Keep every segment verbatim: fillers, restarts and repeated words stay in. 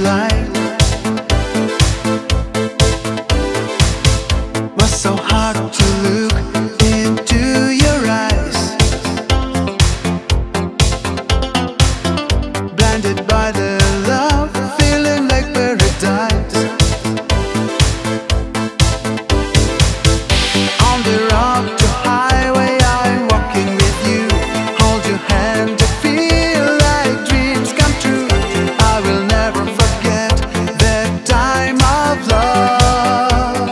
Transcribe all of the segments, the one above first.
light. Was so hard to look into your eyes, blinded by the love, feeling like paradise. On the road to highway, I'm walking with you. Hold your hand to feel like dreams come true. I will never forget that time of love.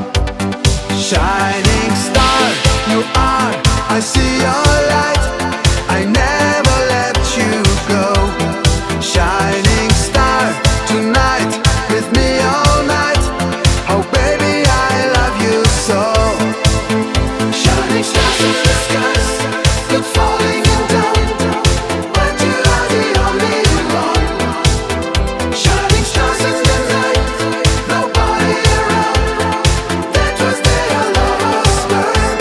Shining star, you are, I see your light. I never let you go. Shining star, tonight with me all night. Oh baby, I love you so. Shining stars in the skies, good falling and down, but you are the only one. Shining stars in the night, nobody around. That was the love us burn.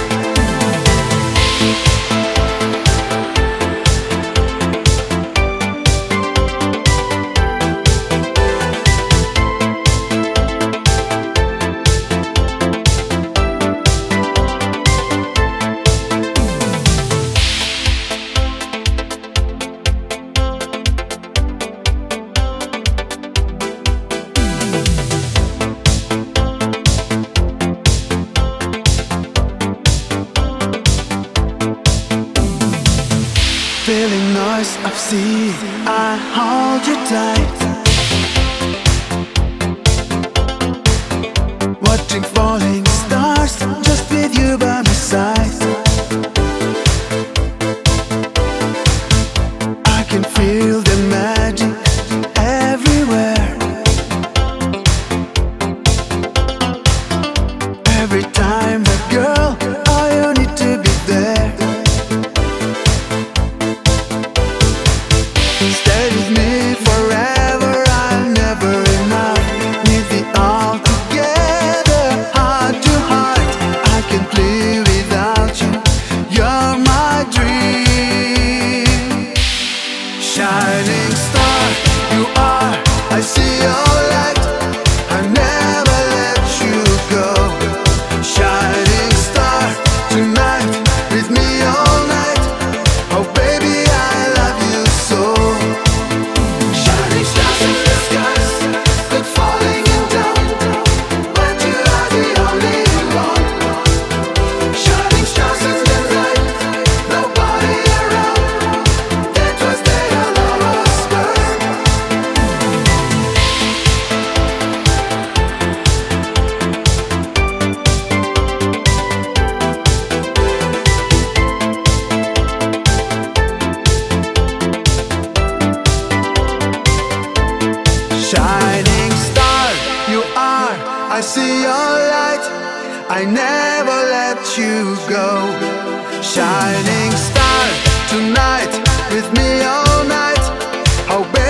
Feeling noise of sea, I hold you tight. Watching falling stars, just with you by my side. I can feel the magic everywhere. Every time, but girl, oh, you need to be there. Stay with me forever, I'll never enough. Need the all together, heart to heart. I can't live without you, you're my dream. Shining star, you are, I see your light. I never let you go. Shining star, tonight with me all night. Oh baby, I love you so. Shining stars in the skies, good falling and down, but you are the only one. Shining stars in the night, nobody around. That was the love us burn. Shining star, you are, I see your light. I never let you go. Shining star, tonight with me all night. Oh baby,